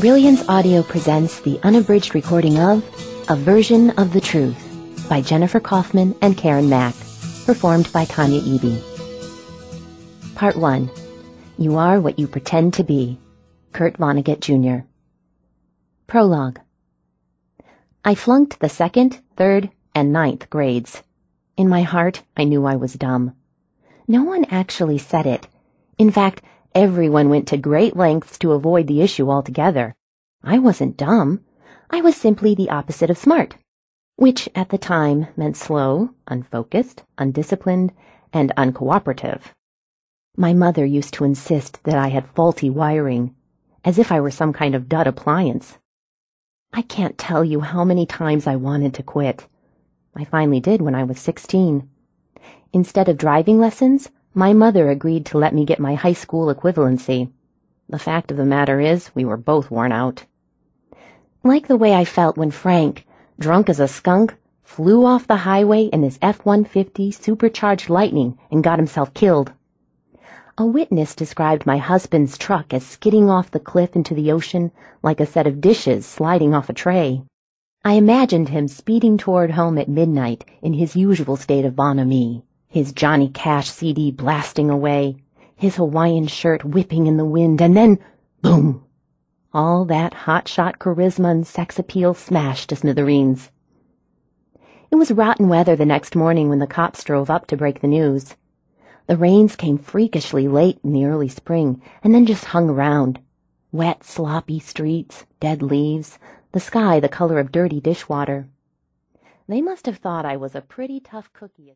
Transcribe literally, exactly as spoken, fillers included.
Brilliance Audio presents the unabridged recording of A Version of the Truth by Jennifer Kaufman and Karen Mack, performed by Tanya Eby. Part one. You Are What You Pretend to Be. Kurt Vonnegut, Junior Prologue. I flunked the second, third, and ninth grades. In my heart, I knew I was dumb. No one actually said it. In fact, everyone went to great lengths to avoid the issue altogether. I wasn't dumb. I was simply the opposite of smart, which at the time meant slow, unfocused, undisciplined, and uncooperative. My mother used to insist that I had faulty wiring, as if I were some kind of dud appliance. I can't tell you how many times I wanted to quit. I finally did when I was sixteen. Instead of driving lessons, my mother agreed to let me get my high school equivalency. The fact of the matter is, we were both worn out. Like the way I felt when Frank, drunk as a skunk, flew off the highway in his F one fifty supercharged Lightning and got himself killed. A witness described my husband's truck as skidding off the cliff into the ocean like a set of dishes sliding off a tray. I imagined him speeding toward home at midnight in his usual state of bonhomie, his Johnny Cash C D blasting away, his Hawaiian shirt whipping in the wind, and then, boom! All that hotshot charisma and sex appeal smashed to smithereens. It was rotten weather the next morning when the cops drove up to break the news. The rains came freakishly late in the early spring and then just hung around. Wet, sloppy streets, dead leaves, the sky the color of dirty dishwater. They must have thought I was a pretty tough cookie.